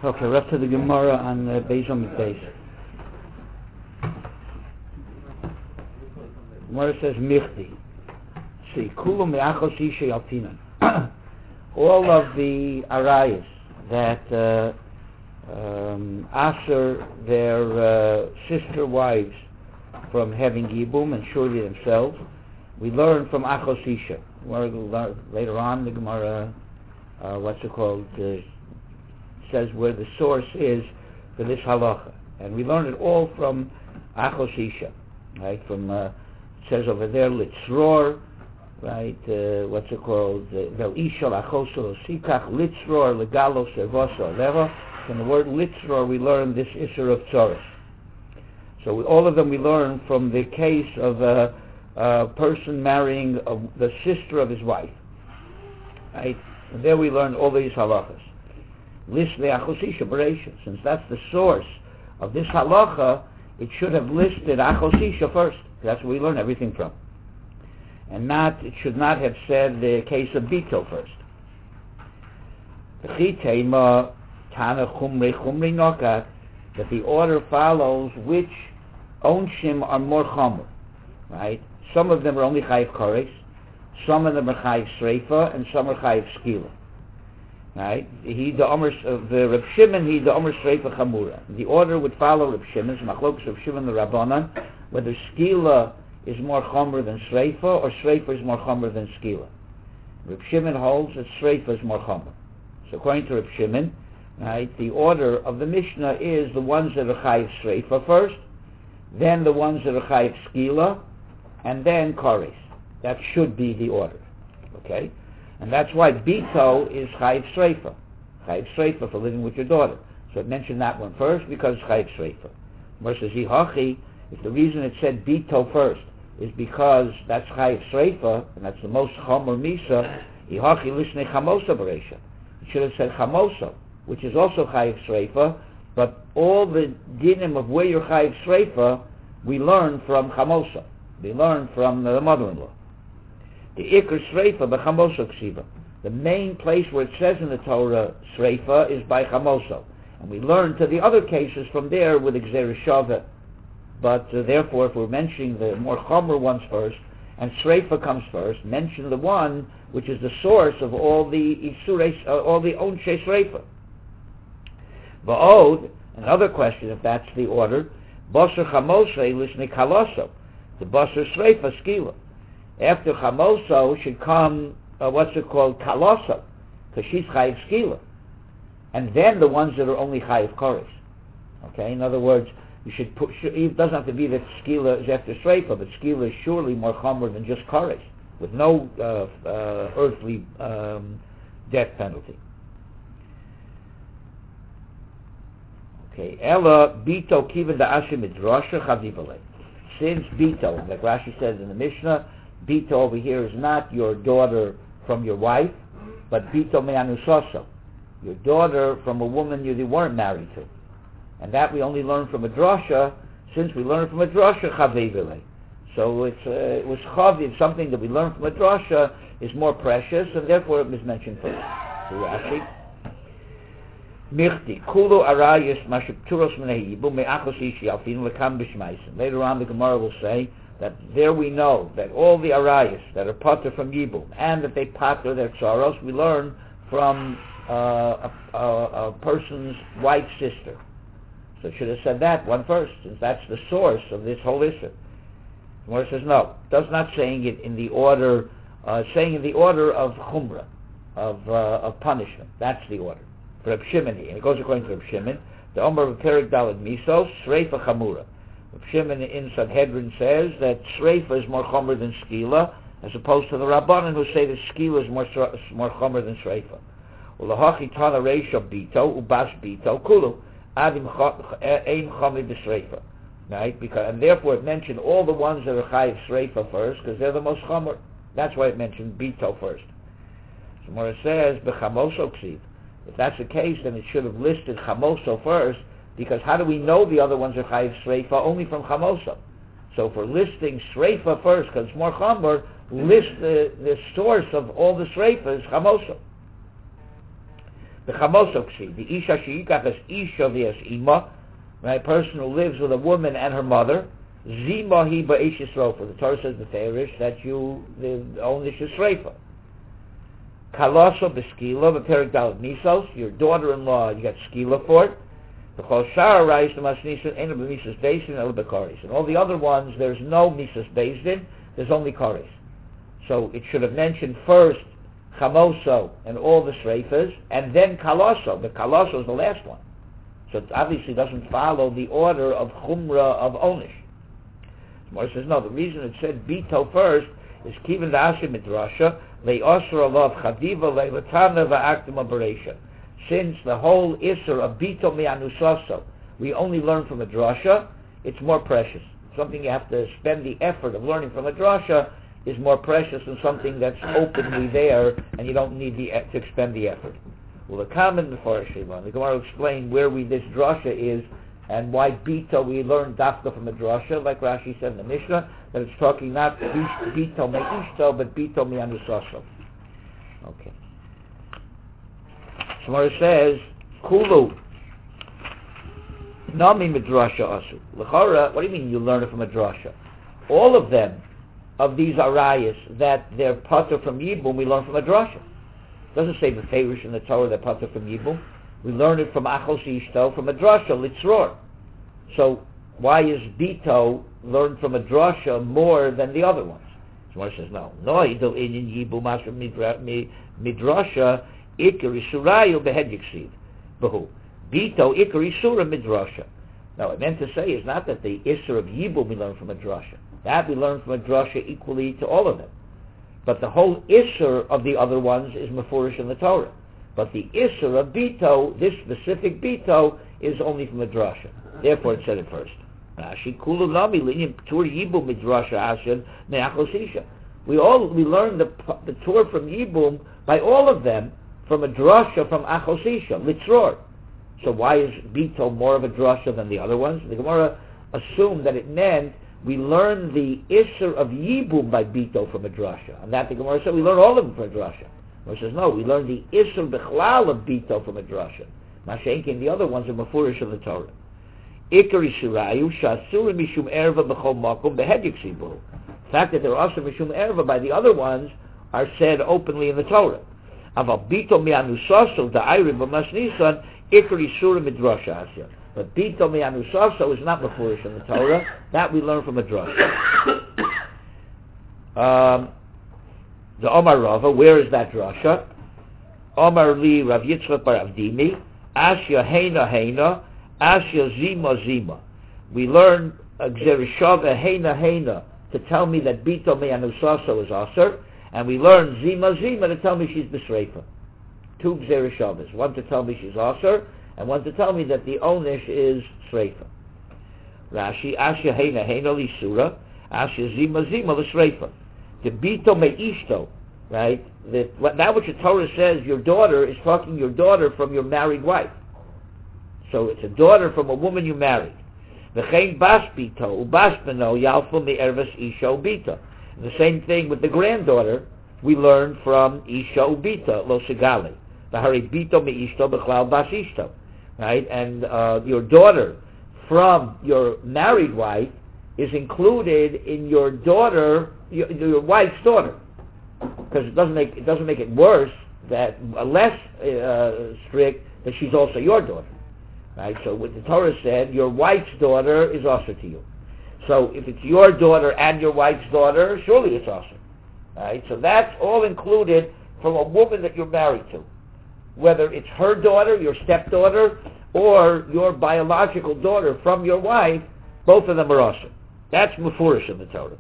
Okay, we're up to the Gemara on Beis Amud Beis. Gemara says Michti. See, Kulu me'achos isha yaltinan. All of the arayas that answer their sister wives from having yibum and surely themselves, we learn from achos isha. Later on, the Gemara, says where the source is for this halacha, and we learn it all from achos isha, right? From it says over there litzror, right? Vel isha lachoso sikach litzror legalo servoso leva. From the word litzror, we learn this isser of tzoros. So all of them we learn from the case of a person marrying the sister of his wife, right? And there we learn all these halachas. Since that's the source of this halacha, it should have listed achos isha first. That's where we learn everything from. And it should not have said the case of bito first. That the order follows which onshim are more chomer, right? Some of them are only chayiv kares, some of them are chayiv sreifa, and some are chayiv skila. Right? He the Omer of the Reb Shimon, he the Omer Sreifa Chamura. The order would follow Reb Shimon's Machlokes Reb Shimon the Rabbanan, whether skila is more chomer than sreifa or sreifa is more chomer than skila. Reb Shimon holds that sreifa is more chomer. So according to Reb Shimon, right, the order of the Mishnah is the ones that are chayiv sreifa first, then the ones that are chayiv skila, and then kares. That should be the order. Okay? And that's why bito is chayiv sreifa. Chayiv sreifa for living with your daughter. So it mentioned that one first because it's chayiv sreifa. Versus hihachi, if the reason it said bito first is because that's chayiv sreifa, and that's the most chomer misa, hihachi lisnei chamosa bereisha. It should have said chamosa, which is also chayiv sreifa, but all the dinim of where you're chayiv sreifa, we learn from chamosa. We learn from the mother-in-law. The ikr sreifa b'chamoso ksiva. The main place where it says in the Torah sreifa is by chamoso, and we learn to the other cases from there with gzeira shaveh. But therefore, if we're mentioning the more chomer ones first, and sreifa comes first, mention the one which is the source of all the isures, all the onshe sreifa. Va'od, another question, if that's the order, basar chamosei lisnei kaloso, the basar sreifa skila. After chamoso should come, kaloso, because she's chayiv skila. And then the ones that are only chayiv kares. Okay, in other words, you should put, it doesn't have to be that skila is after sreifa, but skila is surely more chomer than just kares, with no earthly death penalty. Okay, ella bito kiven da ashim midrasha chavivale. Since bito, like Rashi says in the Mishnah, bito over here is not your daughter from your wife, but bito me'anusoso, your daughter from a woman you weren't married to. And that we only learn from a drasha. Since we learn from a drasha, chavivele. So it was chaviv, something that we learn from a drasha is more precious, and therefore it was mentioned first. So Rashi, Michti, Kulu Arayis Mashipturos Menehibu Me'achos Ishi Alfin Lekam Bishmaisen. Later on the Gemara will say that there we know that all the Arayis that are pater from Yibum and that they pater their tzaros, we learn from a person's wife's sister. So it should have said that one first, since that's the source of this whole issue. The Gemara says no, does not saying it in the order, saying in the order of chumrah, of punishment. That's the order. For Reb Shimon, and it goes according to Reb Shimon, the Omer of Perik Daled Misos, Sreifa Chamura. Reb Shimon in Sanhedrin says that Sreifa is more chomer than Skila, as opposed to the Rabbanan who say that Skila is more chomer than Sreifa. Ulahachi Tana Reisha Bito, Ubas Bito, Kulu, Adim Ein Chomer B'Sreifa. Right? Because, and therefore it mentioned all the ones that are Chayiv Sreifa first, because they're the most chomer. That's why it mentioned Bito first. So when it says, B'chamoso Ksiv, if that's the case, then it should have listed Chamoso first, because how do we know the other ones are Chayiv Sreifa? Only from Chamoso. So for listing Sreifa first, because it's more Chomer, list the source of all the Sreifas, Chamoso. The chamosoksi, the isha sheikach as isha v'as ima, right? Person who lives with a woman and her mother. Zima hi ba'esh yisrofa. The Torah says the Feirish that the only shesreifa. Kalaso b'skila b'perik dalet misos. Your daughter-in-law, you got skila for it. The chol shara rais l'masnisin ena b'misas beisin el b'karis. And all the other ones, there's no misas beisin. There's only karis. So it should have mentioned first chamoso and all the sreifas, and then kalaso. The kalaso is the last one. So it obviously doesn't follow the order of chumrah of onish. Gemara says no. The reason it said bito first is kiven da'asim midrasha le'osr alav chadiva le'latana va'akdima bereisha. Since the whole isser of bito mi'anusaso we only learn from a drasha, it's more precious. Something you have to spend the effort of learning from a drasha is more precious than something that's openly there and you don't need to expend the effort. Well, the comment before Shimon, the Gemara will explain where this drasha is and why bito we learn dafka from a drasha, like Rashi said in the Mishnah, that it's talking not bito me'ishto, but bito me'anusaso. Okay. Gemara says, Kulu nami midrasha asu. L'chora, what do you mean you learn it from a drasha? All of them, of these arayas, that they're pater from Yibum, we learn from a drasha. It doesn't say the Feirish in the Torah they're pater from Yibum. We learn it from Achos Ishto, from a drasha, Litzror. So why is Bito learned from a drasha more than the other ones? Gemara says no. No, idol in Yibum asher midrasha ikari surayu behedyiksiv. Behu. Bito ikari surah midrasha. Now, what I meant to say is not that the Isser of Yibum we learn from a drasha. That we learn from a drasha equally to all of them. But the whole Isser of the other ones is mefurish in the Torah. But the Isser of Bito, this specific Bito, is only from a drasha. Therefore, it said it first. Rashi kulu nami linyim tur Yibum midrasha asher me'achos isha. We learn the Torah from Yibum by all of them from a drasha from Achos Isha, Litzror. So why is Bito more of a drasha than the other ones? The Gemara assumed that it meant we learn the Isser of Yibum by Bito from a drasha. And that the Gemara said we learn all of them from a drasha. The Gemara says no, we learn the Isser Bechlal of Bito from a drasha. Mashenkin, the other ones are Mefurish of the Torah. Ikari Shirayu Shasura Mishum Erva B'chol Makom Behedyiksibu. The fact that they're also Mishum Erva by the other ones are said openly in the Torah. Aval Bito Mi'anusaso Da'ayrim B'masnisan Ikari Surah Midrasha Asya. But Bito Mi'anusaso is not Mefurish in the Torah. That we learn from a drasha. The Omar Rava, where is that drasha? Omar Li Rav Yitzchak Bar Avdimi Asya Heina Heina Asya Zima Zima. We learn Gzerishava Heina Heina to tell me that Bito Mi'anusaso is Aser, and we learn Zima Zima to tell me she's B'Sreifa. Two Gzerishavas, one to tell me she's Aser, and one to tell me that the Onish is Sreifa. Rashi, Asya Heina Heina Li Surah, Asya Zima Zima L'Sreifa. The Bito Me'ishto, right? That which the Torah says your daughter is talking your daughter from your married wife. So it's a daughter from a woman you married. V'chein bas bito ubas beno yalfu me'erves isha ubita. The same thing with the granddaughter we learn from isha ubita lo segali. V'hari bito me'ishto b'chlal bas ishto. Right? And your daughter from your married wife is included in your daughter, your wife's daughter. Because it doesn't make it worse, that less strict, that she's also your daughter. Right? So what the Torah said, your wife's daughter is also to you. So if it's your daughter and your wife's daughter, surely it's also. Right? So that's all included from a woman that you're married to. Whether it's her daughter, your stepdaughter, or your biological daughter from your wife, both of them are also. That's mefurish in the Torah.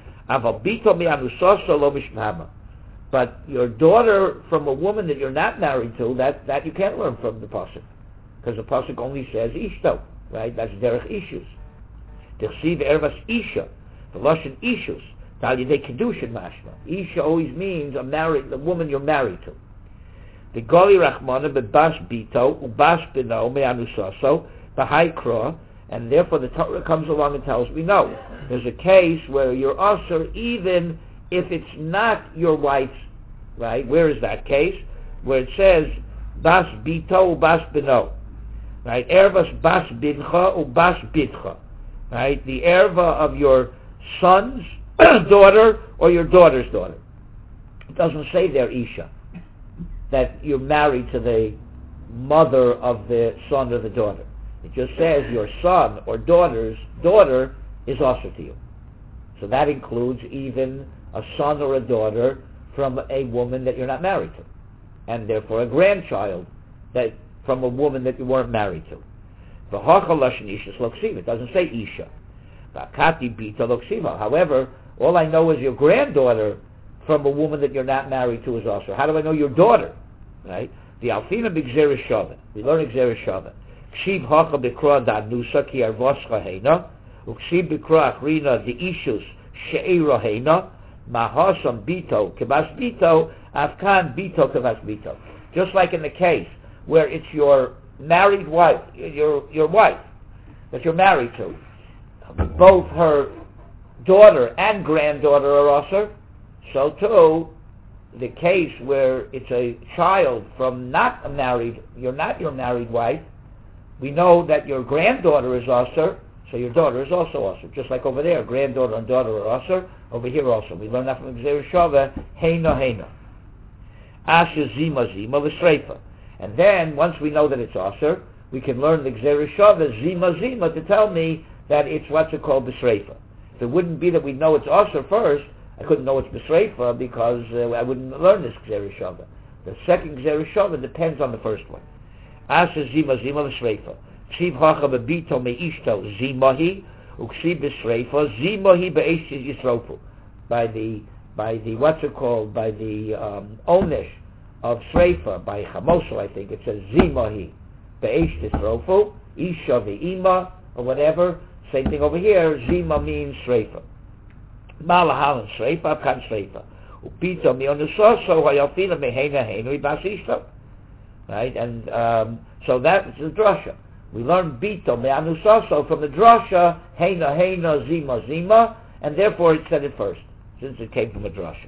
But your daughter from a woman that you're not married to, that you can't learn from the pasuk. Because the pasuk only says ishto, right? That's derech ishus. T'chsiv ervas isha, the lashon ishus. Tal yidei kedushin mashma. Isha always means the woman you're married to. The goli rachmana bebas bito ubas beno me'anusaso b'haikra, and therefore the Torah comes along and tells me no. There's a case where you're also even if it's not your wife's, right? Where is that case? Where it says bas bito ubas beno. Right? Ervas bas bincha ubas bitcha. Right? The erva of your son's daughter or your daughter's daughter. It doesn't say there Isha, that you're married to the mother of the son or the daughter. It just says your son or daughter's daughter is also to you. So that includes even a son or a daughter from a woman that you're not married to, and therefore a grandchild that from a woman that you weren't married to. It doesn't say Isha. However, all I know is your granddaughter from a woman that you're not married to is also. How do I know your daughter? Right? The Alfina b'Gzeres Shava. We learn Gzeres Shava. Kshiv hacha b'kra da'nusa ki arvoscha heina, ukshiv b'kra achrina de'ishus she'era heina, mahasam bito kebas bito, afkan bito kebas bito. Just like in the case where it's your married wife, your wife that you're married to, both her daughter and granddaughter are also. So too, the case where it's a child from not a married, you're not your married wife, we know that your granddaughter is also, so your daughter is also also. Just like over there, granddaughter and daughter are also, over here also. We learn that from Gzeres Shava, heina heina. Asher zima zima l'sreifa. And then, once we know that it's also, we can learn the Gzeres Shava, zima zima, to tell me that it's what's it called b'sreifa. If it wouldn't be that we know it's also first, I couldn't know it's b'sreifa because I wouldn't learn this Gzeres Shava. The second Gzeres Shava depends on the first one. Asa zima zima l'sreifa. Ksiv hacha b'bito me'ishto zimahi, uksiv b'sreifa zimahi be'esh yisrofu. By the what's it called? By the onesh of sreifa, by chamoso, I think it says zimahi be'esh yisrofu, isha ve'ima, or whatever. Same thing over here. Zima means sreifa. Malahalan sreifa, kan sreifa. Upito mionusoso hayafina mehena henui basishto. Right, and so that is the drasha. We learn bito meanusoso from the drasha hena hena zima zima, and therefore it said it first, since it came from a drasha.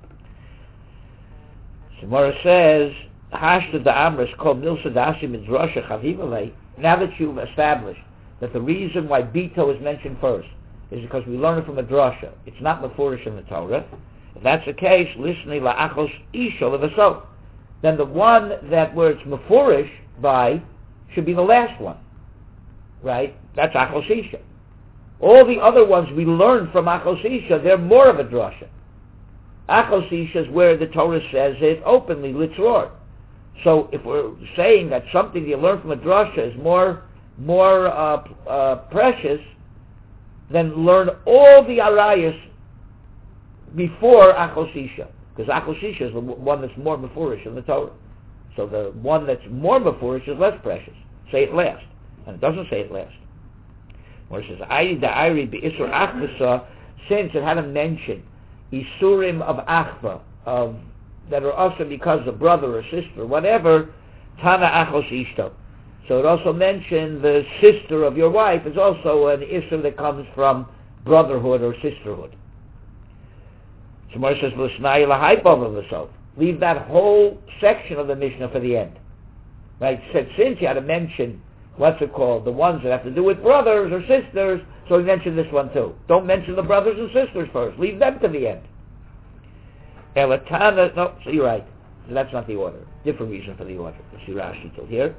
Gemara says, "Hashta da amras kol milsa dasi midrasha chavivale." Now that you've established that the reason why bito is mentioned first is because we learn it from a drasha. It's not mefurish in the Torah. If that's the case, listening la'achos isha levasot, then the one that where it's mefurish by should be the last one, right? That's achos isha. All the other ones we learn from achos isha, they're more of a drasha. Achos isha is where the Torah says it openly, litzror. So if we're saying that something you learn from a drasha is more precious, then learn all the arayas before achos isha, because achos isha is the one that's more mefurish in the Torah. So the one that's more mefurish is less precious. Say it last, and it doesn't say it last. Where it says ayri da'ayri be'isur achvasa, since it had to mention isurim of achva, of that are also because of brother or sister, whatever, tana achos ishto. So it also mentioned the sister of your wife is also an issue that comes from brotherhood or sisterhood. So Moshe says, "L'snai l'haipov of the leave that whole section of the Mishnah for the end." Right? Said since you had to mention what's it called, the ones that have to do with brothers or sisters, so he mentioned this one too. Don't mention the brothers and sisters first. Leave them to the end. Elatana, no, so you're right. So that's not the order. Different reason for the order. Let's see Rashi till here.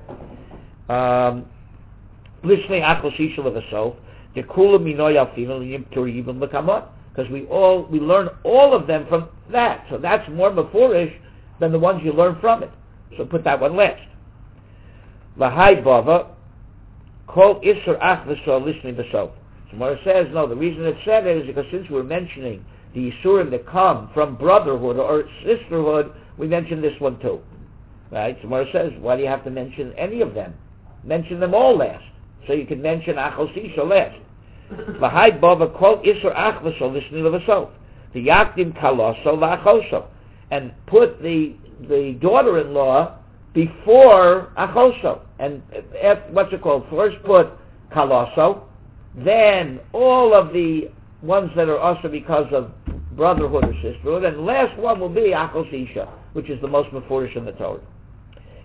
Listening achos isha levasot, the kula minoy alfina liyim turibim lekamot, because we learn all of them from that. So that's more mefurish than the ones you learn from it. So put that one last. Lahai bava kol isur achvasa listening basot. So Mara says no. The reason it said it is because since we're mentioning the isurim that come from brotherhood or sisterhood, we mentioned this one too. Right? So Mara says, why do you have to mention any of them? Mention them all last. So you can mention achos isha last. V'hai bava kol isur achvaso listening levasot. The yakdim kaloso la'achoso. And put the daughter-in-law before achoso. And what's it called? First put kaloso, then all of the ones that are also because of brotherhood or sisterhood, and the last one will be achos isha, which is the most mefurish in the Torah.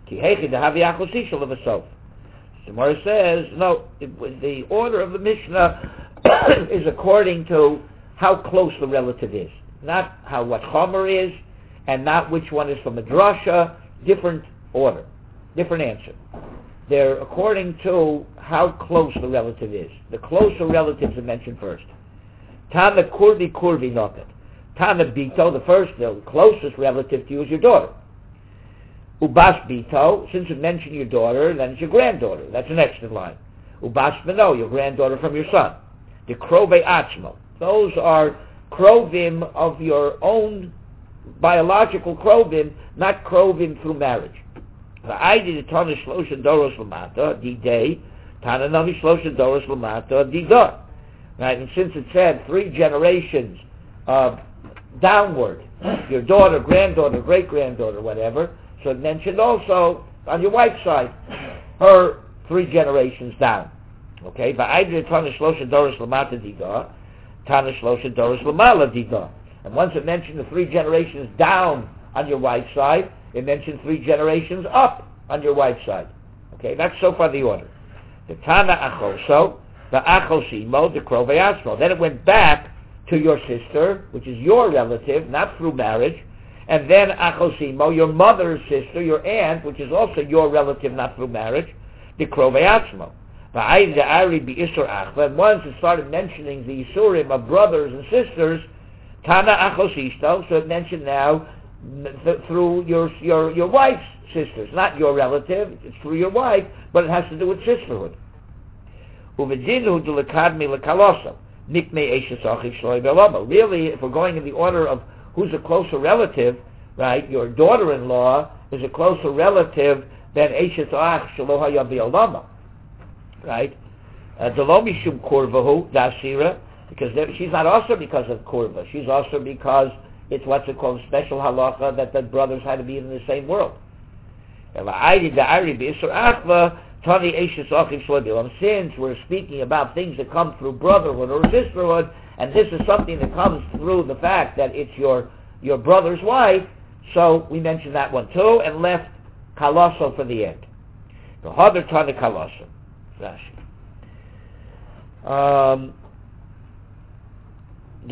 Ki heichi dehavi achos isha levasof. The Gemara says, no, the order of the Mishnah is according to how close the relative is. Not what chomer is, and not which one is from a drasha. Different order, different answer. They're according to how close the relative is. The closer relatives are mentioned first. Tana kurvi noket. Tana bito, the closest relative to you is your daughter. Ubas bito, since you mentioned your daughter, then it's your granddaughter. That's the next in line. Ubas beno, your granddaughter from your son. The krove atzmo. Those are krovim of your own biological krovim, not krovim through marriage. V'aydi the tana shlosha doros lamata, di-day, tana nami shlosha doros lamata, di-da. Right, and since it said 3 generations downward, your daughter, granddaughter, great-granddaughter, whatever, so it mentioned also on your wife's side, her 3 generations down. Okay, v'aydi the tana shlosha doros lamata, di-da, tana shlosha doros lamala, di-da. And once it mentioned the 3 generations down on your wife's side, it mentioned 3 generations up on your wife's side. Okay, that's so far the order. The Tana Achoso, the Achosimo, the Krove Atzmo. Then it went back to your sister, which is your relative, not through marriage, and then Achosimo, your mother's sister, your aunt, which is also your relative, not through marriage, the Krove Atzmo. And once it started mentioning the Isurim of brothers and sisters, Tana Achosishto, so it mentioned now through your wife's sisters, not your relative, it's through your wife, but it has to do with sisterhood. Really, if we're going in the order of who's a closer relative, right, your daughter-in-law is a closer relative than Eishes Ach Shelo Haya B'Olama, right? Delomi Shum Kurvahu Dasira, because she's not also because of kurva. She's also because it's what's it called, special halacha that the brothers had to be in the same world. Since we're speaking about things that come through brotherhood or sisterhood, and this is something that comes through the fact that it's your brother's wife, so we mentioned that one too, and left kalaso for the end. The hadar tana kalaso. The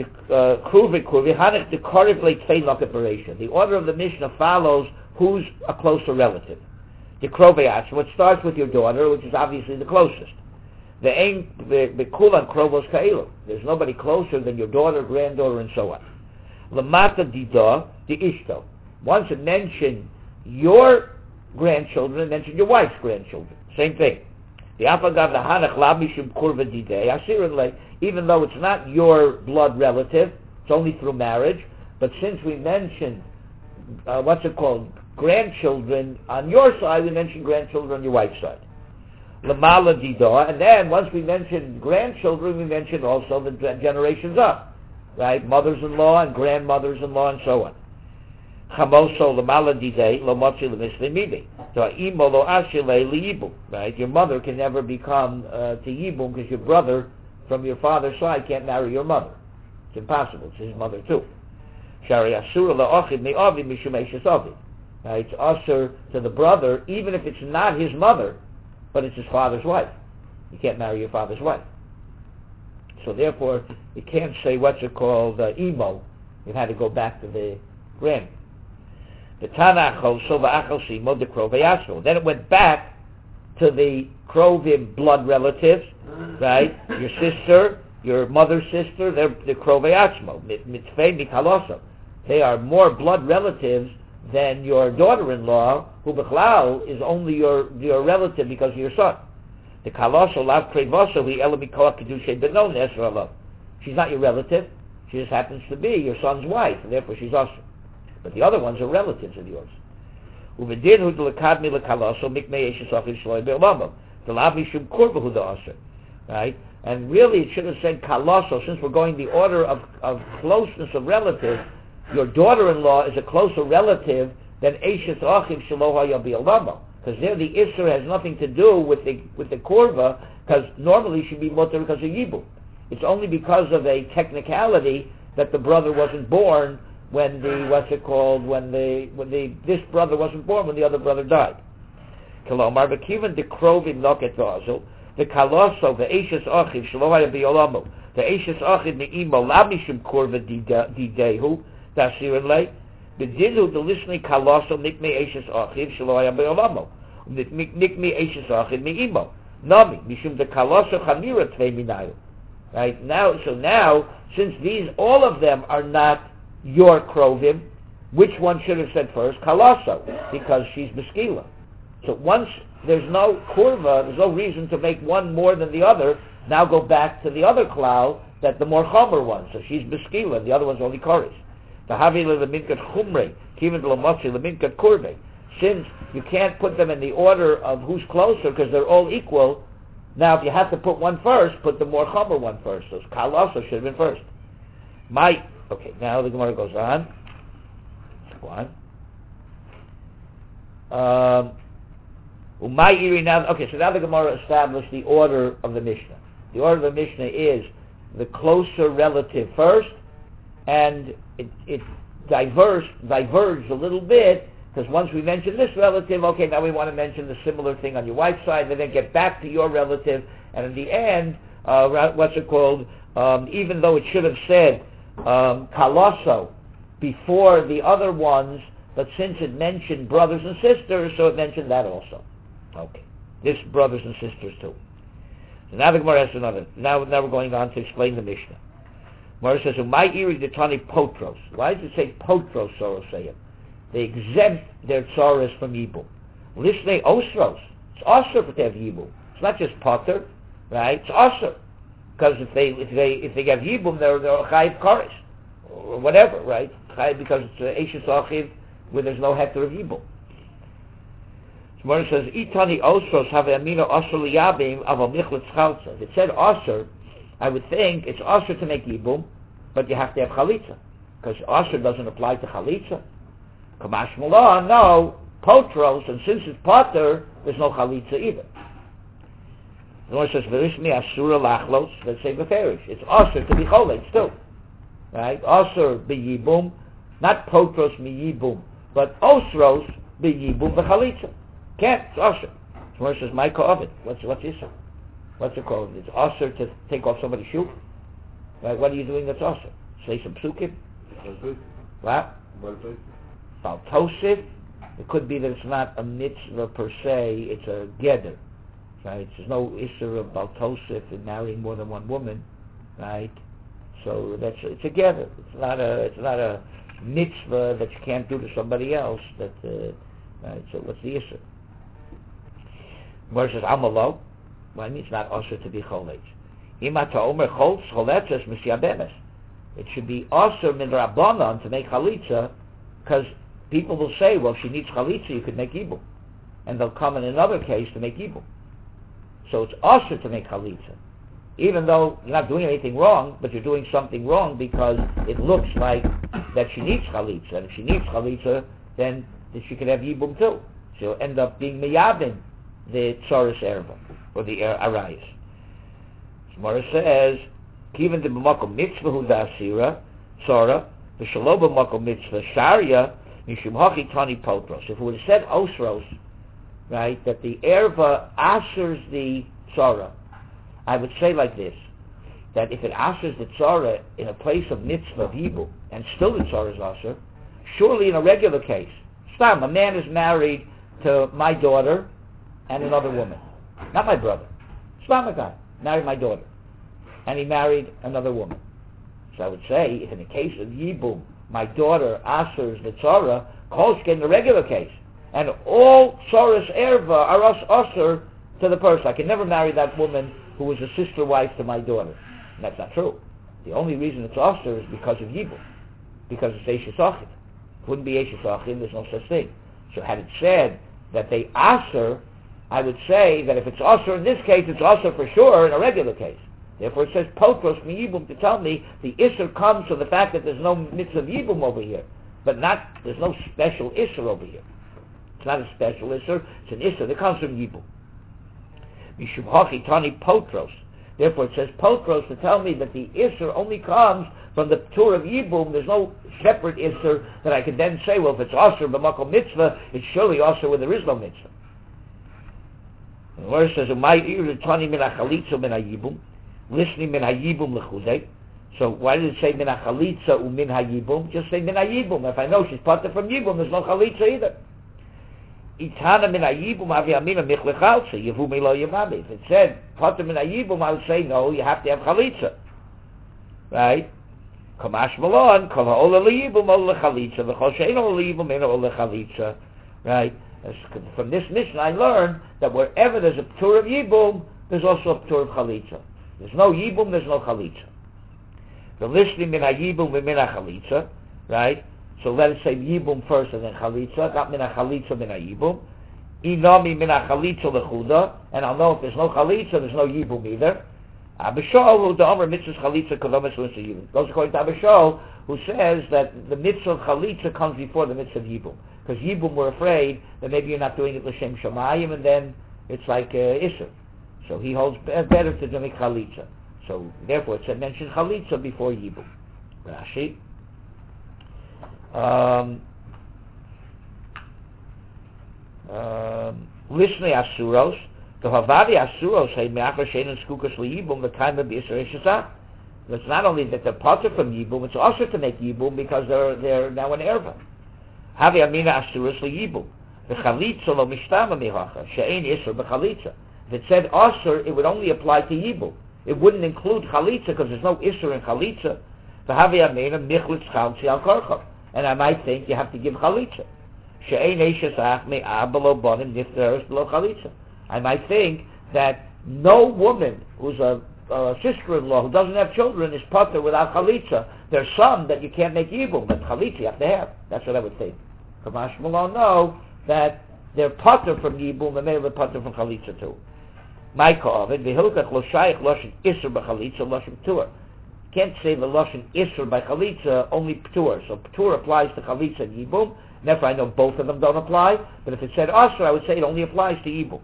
order of the Mishnah follows who's a closer relative. The Kroveyach, what starts with your daughter, which is obviously the closest. The Kulan Krovos Kailu. There's nobody closer than your daughter, granddaughter, and so on. Lamata Dida, the Ishto. Once it mentioned your grandchildren, it mentioned your wife's grandchildren. Same thing. The Afagav the Hanach Labishim Kurva Didei, Asirinle, even though it's not your blood relative, it's only through marriage, but since we mentioned, grandchildren on your side, we mentioned grandchildren on your wife's side. Lamala Dida, and then once we mentioned grandchildren, we mentioned also the generations up, right? Mothers-in-law and grandmothers-in-law and so on. Chamoso lamala didei lo motzi lemisli midi. So imo lo ashile liibum. Right? Your mother can never become to yibum because your brother from your father's side can't marry your mother. It's impossible. It's his mother too. Shari asura laochid me'avi mishum eishes avi. It's usher to the brother even if it's not his mother, but it's his father's wife. You can't marry your father's wife. So therefore, you can't say imo. You had to go back to the grand. The Tanachos, Sova the Kroveyasro. Then it went back to the Krovim blood relatives, right? Your sister, your mother's sister, they're the Kroveyasmo, Mitzvei Mikaloso. They are more blood relatives than your daughter-in-law, who Bechlau is only your relative because of your son. The Kaloso Lav Krevoso, he Elamikoa Kedushe Benon Esralo. She's not your relative. She just happens to be your son's wife, and therefore she's also. But the other ones are relatives of yours. Right? And really it should have said kalaso, since we're going the order of closeness of relative. Your daughter-in-law is a closer relative than Eishes Achim Shelo Haya B'Olamo, because there the Isser has nothing to do with the korva, because normally she'd be mutter because of Yibum. It's only because of a technicality that the brother wasn't born when this brother wasn't born when the other brother died. Kilomar v'kivan the krovim loket v'azul the kaloso the eishes achiv shelo haya b'yolamo the eishes achiv me'imo lamishim kurva didehu dasir lei the didu the listening kaloso nikme eishes achiv shelo haya b'yolamo nikme eishes achiv me'imo nami mishum the kaloso chamira tvei minayu. Right now, so now since these all of them are not your krovim, which one should have said first? Kaloso, because she's Beskila. So once there's no kurva, there's no reason to make one more than the other. Now go back to the other klal, that the more chomer one. So she's Beskila, the other one's only koris. The havile leminkat chumre, kiven lemotzi leminkat kurve. Since you can't put them in the order of who's closer because they're all equal, now if you have to put one first, put the more chomer one first. So kaloso should have been first. Okay, now the Gemara goes on. Go on. Okay, so now the Gemara established the order of the Mishnah. The order of the Mishnah is the closer relative first, and it diverged a little bit, because once we mention this relative, okay, now we want to mention the similar thing on your wife's side, and then get back to your relative, and in the end, even though it should have said kaloso before the other ones, but since it mentioned brothers and sisters, so it mentioned that also. Okay, this brothers and sisters too. So now the Gemara has another. Now we're going on to explain the Mishnah. Gemara says, "My iri detani potros." Why does it say potros? Sorosayim. They exempt their tzaras from yibum. Lisnei osros. It's also to have yibum. It's not just potter, right? It's also because if they have yibum, they're chayiv koris or whatever, right? Chayiv because it's eishes achiv where there's no hector of yibum. Gemara says, "Itani osros have amina osr liyabim aval michlet chalza." If it said osr, I would think it's osr to make yibum, but you have to have chalitza because osr doesn't apply to chalitza. Kamash Mullah, no, potros, and since it's potter, there's no chalitza either. The Lord says, "V'rishmi asura lachlos." Let's say beferish. It's osur to be choletz too, right? Osur b'yibum, not potros miyibum, but osros b'yibum b'chalitza. Can't. It's osur. The Lord says, "My kovet." What's isur? What's the kovet? It's osur to take off somebody's shoe. Right? What are you doing that's osur? Say some psukim. What? Baltosif. It could be that it's not a mitzvah per se, it's a geder, right? There's no issur of baltosif in marrying more than one woman, right? So it's a geder. It's not a mitzvah that you can't do to somebody else. Right? So what's the issur? Where it says amalo, well, I mean it's not usher to be choletz. Imata omer choltz choletzes misyabemes. It should be usher min rabbanon to make chalitza, because people will say, well, if she needs chalitza, you could make yibum. And they'll come in another case to make yibum. So it's usher to make chalitza. Even though you're not doing anything wrong, but you're doing something wrong because it looks like that she needs chalitza. And if she needs chalitza, then she could have yibum too. She'll end up being miyabin, the tzaras erva, or the arayis. Gemara says, Kiven de b'makom mitzvah hu da'asira, tzara, v'shalo b'makom mitzvah sharia, mishum hachi tani potros. If it would have said osros, right, that the erva asers the tzara, I would say like this, that if it asers the tzara in a place of mitzvah of yibum, and still the tzara is aser, surely in a regular case, a man is married to my daughter and another woman, not my brother. Stam a guy married my daughter, and he married another woman. So I would say, if in the case of yibum, my daughter asers the tzara, koshke in the regular case, and all tzaras erva are aser to the person. I can never marry that woman who was a sister wife to my daughter. And that's not true. The only reason it's aser is because of yibum, because it's eishes achiv. Wouldn't be eishes achiv, there's no such thing. So had it said that they aser, I would say that if it's aser in this case, it's aser for sure in a regular case. Therefore it says potros mi yibum to tell me the isser comes from the fact that there's no mitzvah of yibum over here, but there's no special isser over here. It's not a special isser, it's an isser that comes from yibum. Mishum hachi tani potros. Therefore it says potros to tell me that the isser only comes from the tour of yibum. There's no separate isser that I could then say, well, if it's aser b'makom mitzvah, it's surely aser where there is no mitzvah. The Gemara says, "Umay ir l'tani min hachalitza min hayibum, listening min hayibum lechudei." So why did it say min hachalitza u min hayibum? Just say min hayibum. If I know she's parted from yibum, there's no chalitza either. Itana min hayibum avi amina michlechalza yevu milo yevami. If it said parted min hayibum, I would say no. You have to have chalitza, right? Kamash malon kol ha'ola liyibum ola chalitza v'chol she'en ola liyibum ena ola chalitza, right? From this mission, I learned that wherever there's a p'tur of yibum, there's also a p'tur of chalitza. There's no yibum, there's no chalitza. The listening min hayibum min chalitza, right? So let us say yibum first and then chalitza. Not min chalitza min hayibum. Inami min chalitza lechuda, and I'll know if there's no chalitza, there's no yibum either. Abishol who the Omer mitzvah chalitza kodomas yibum goes according to Abishol, who says that the mitzvah of chalitza comes before the mitzvah of yibum, because yibum were afraid that maybe you're not doing it l'shem shamayim, and then it's like isur. So he holds better to do chalitza. So therefore, it said mention chalitza before yibum. Rashi. Listening asuros. The Havadi Asuros say me'achar she'ein skukas liyibum v'kaima b'yisrei shesach. It's not only that they're parted from yibum, it's also to make yibum because they're now an erva. Havi amina asuros liyibum v'chalitza lo mishtama mihacha she'ein isur b'chalitza. If it said asur, it would only apply to yibum. It wouldn't include chalitza because there's no isur in chalitza. V'havi amina michlitz chaltzi al korchav, and I might think you have to give chalitza. She'ein shesach me'ab below bonim nifteres below chalitza. I might think that no woman who's a sister-in-law who doesn't have children is pater without chalitza. There's some that you can't make yibum, but chalitza you have to have. That's what I would think. Kamash Malon know that they're pater from yibum and they're pater from chalitza too. My kovid v'hilkach lo shayich loshen isur b'chalitza loshen p'tur. Can't say the loshen isur by chalitza, only p'tur. So p'tur applies to chalitza and yibum. Therefore I know both of them don't apply. But if it said asur, I would say it only applies to yibum.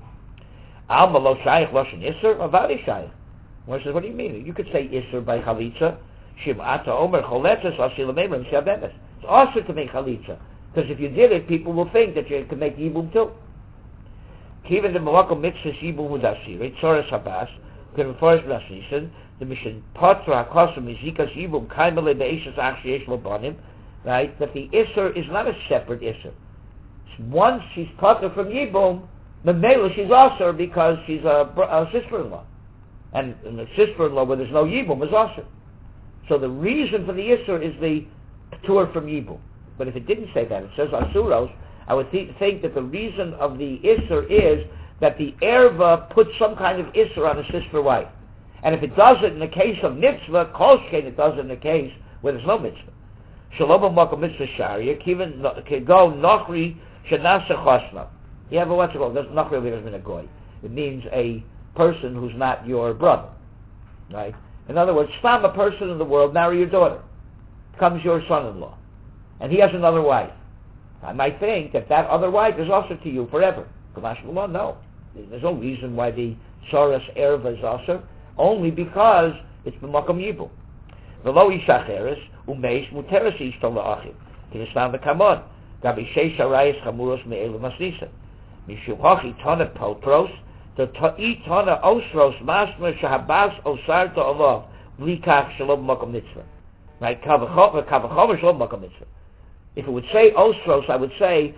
Alma lo shayich loshen isur, avadi shayich. One says, what do you mean? You could say isur by chalitza. Shim'ata omer choletzes asilamemrim shabenes. It's also to make chalitza, because if you did it, people will think that you can make yibum too. Kiven the malakom mitzvah yibum udasiri tzoras habas can refers b'nasnisin the mission patra hakosum mizikas yibum kaimele be'eshes achsheyesh lobanim, right? That the isur is not a separate isur. Once she's patra from yibum, Memela, she's also because she's a sister-in-law. And the sister-in-law where there's no yibum is also. So the reason for the isur is the p'tur from yibum. But if it didn't say that, it says asuros, I would think that the reason of the isur is that the erva puts some kind of isur on a sister wife. And if it does it in the case of mitzvah, kolshkein it does it in the case where there's no mitzvah. Shalom makom mitzvah sharia, kiven go nochri shenasa chosna. Yeah, but what's it called? Not really doesn't mean a goy. It means a person who's not your brother, right? In other words, stam a person in the world, marry your daughter, becomes your son-in-law, and he has another wife. I might think that other wife is also to you forever. Kamash Malon, no. There's no reason why the Soros Erva is also, only because it's b'makom yibum. V'lo ishacheres u'meish muteres ishto la'achim. Kinistam v'kamon. Gabi sheish arayis chamuros me'elu masnisa. Mishum hachi tana potros, the ta'i tana osros masmer shahabas osar ta'alav, v'likach shalom makom mitzvah. Right? Kavachomer shalom makom mitzvah. If it would say osros, I would say,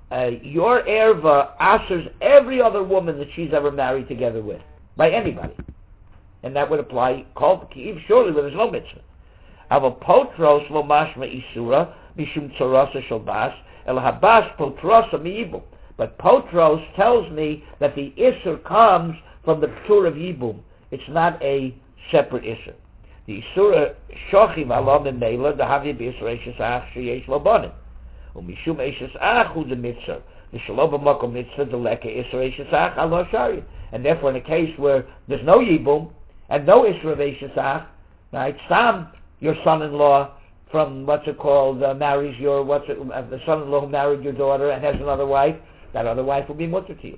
your erva asers every other woman that she's ever married together with, by anybody. And that would apply, surely where there's no mitzvah. Ava potros lo mashma isura, mishum tzorasa shalbas, el habas potrosa mi'ibum. But potros tells me that the isur comes from the p'tur of yibum. It's not a separate isur. The isur shochim alom emela the havi b'isur eshes ach sheyesh lo bonim. Umishum eshes ach hu the mitzvah. The shalom b'makom mitzvah the leka isur eshes ach alo shari. And therefore, in a case where there's no yibum and no isur of eshes ach, right? Sam, your son-in-law from marries your the son-in-law who married your daughter and has another wife. That other wife will be mutter to you.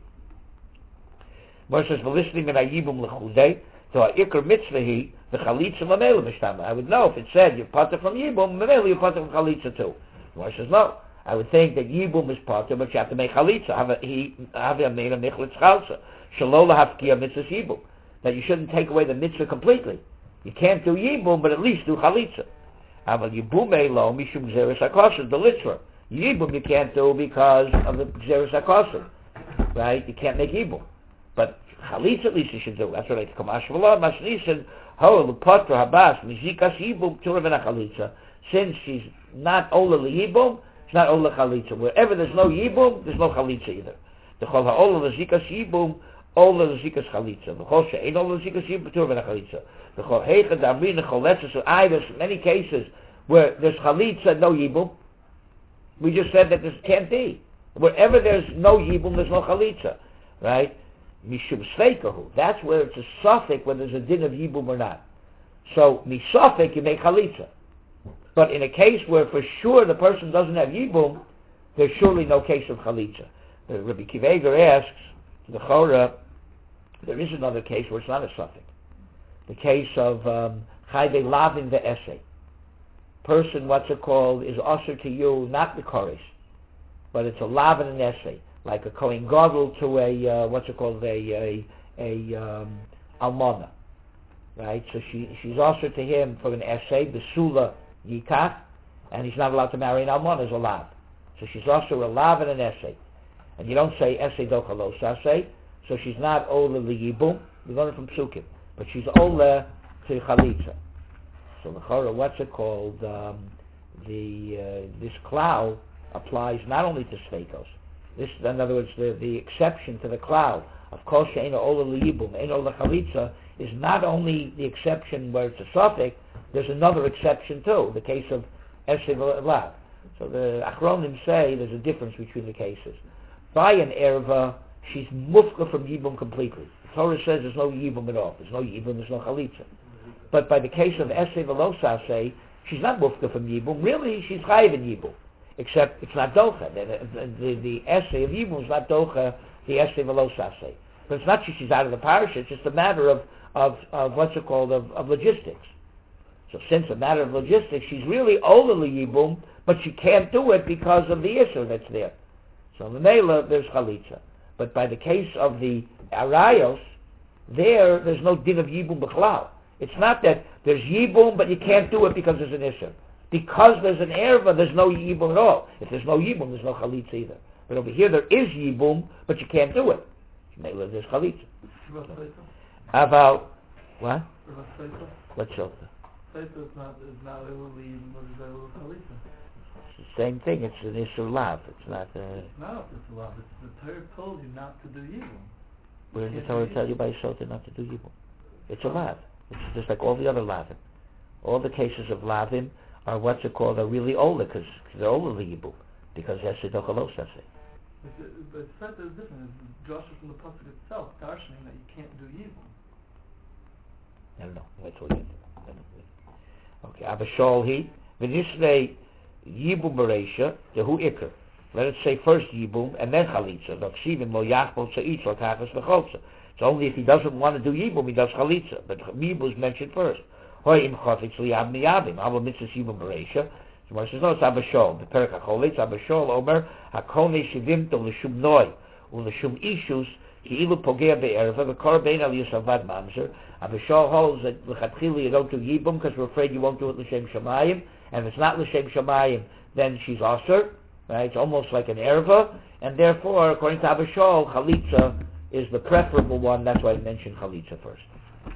Moshe says, "V'listening min hayibum lechudei, so ha'ikr mitzvah he the chalitza mamela mishtama." I would know if it said you're pater from yibum, mamela you're pater from chalitza too. Moshe says, "No, I would think that yibum is pater, but you have to make chalitza. Have a meina michlitz chalsa Shalola hafkia mitzvah yibum. That you shouldn't take away the mitzvah completely. You can't do yibum, but at least do chalitza. Aval yibum lo mishum gzeres hakosher, the litzvah. Yibum you can't do because of the gzeres hakosher, right? You can't make yibum. But chalitza at least you should do. That's what I come ashvalah masnisin ho lupotra habas mizikas yibum turven chalitza. Since she's not ola liyibum, she's not ola chalitza. Wherever there's no yibum, there's no chalitza either. The chol ha'ola lezikas yibum, ola lezikas chalitza. The chol she'ein ola lezikas yibum turven chalitza. The chol heicha damrin the choletzah. So there's many cases where there's chalitza, no yibum. We just said that this can't be. Wherever there's no yibum, there's no chalitza, right? Mishum sveikahu. That's where it's a suffix whether there's a din of yibum or not. So misafik you make chalitza. But in a case where for sure the person doesn't have yibum, there's surely no case of chalitza. Rabbi Akiva Eiger asks the Chora, there is another case where it's not a suffix. The case of chayve lavin the essay. Person, what's it called, is usher to you, not the chorus, but it's a lavin and essay, like a kohen gadol to a almana, right? So she's usher to him for an essay, the sula yikach, and he's not allowed to marry an almana as a lav. So she's also a lav and an essay. And you don't say essay docha lo saseh, so she's not ola liyibum, we learn it from psukim, but she's ola to chalitza. So the chora, what's it called? This cloud applies not only to sveikos. This, in other words, the exception to the cloud of kol she'eino ola liyibum, eino lechalitza, is not only the exception where it's a suffix. There's another exception too, the case of essay lav. So the achronim say there's a difference between the cases. By an erva, she's mufka from yibum completely. The Torah says there's no yibum at all. There's no yibum, there's no chalitza. But by the case of essay velosase, she's not mufka from yibum. Really, she's chayiv in yibum, except it's not docha. The essay of yibum is not docha. The essay velosase. But it's not that she's out of the parasha. It's just a matter of what's it called of logistics. So since a matter of logistics, she's really ola yibum, but she can't do it because of the issur that's there. So in the Mela, there's chalitza. But by the case of the arayos, there's no din of yibum b'chlal. It's not that there's yibum, but you can't do it because there's an issur. Because there's an erva, there's no yibum at all. If there's no yibum, there's no chalitza either. But over here, there is yibum, but you can't do it. Mela, there's chalitza. About what? What's shofta? Is not chalitza. It's the same thing. It's an issur lav. It's not. No, it's a lav. The Torah told you not to do yibum. Where did the Torah tell you by shofta not to do yibum? It's a lav. It's just like all the other lavim. All the cases of lavim are what's it called? Are really ola because they're ola yibum because essay dochalos essay. But it's not that different. It's Joshua from the pasuk itself, darshaning that you can't do yibum. I don't know. That's what it is. Okay, Abashol he v'nisnei yibum bereisha dehu ikar. Let it say first yibum and then chalitza. V'ksivim lo yachbol tza'itz lo kachas v'chotza. It's only if he doesn't want to do yibum he does chalitza. But yibum is mentioned first. Hoy im chafetz liyab miyabim. Ava mitzvah yibum bereisha. So when it says no, it's Abashol. The perak hacholitz Abashol omer hakone shivim to l'shum noi u'l'shum ishus ki'ilu pogea be'erva v'kor bein al yisavad mamzer. Abishol holds that l'chatchila you don't do yibum because we're afraid you won't do it l'shem shamayim, and if it's not l'shem shamayim, then she's aser, right? It's almost like an erva, and therefore, according to Abishol, chalitza is the preferable one. That's why I mentioned chalitza first.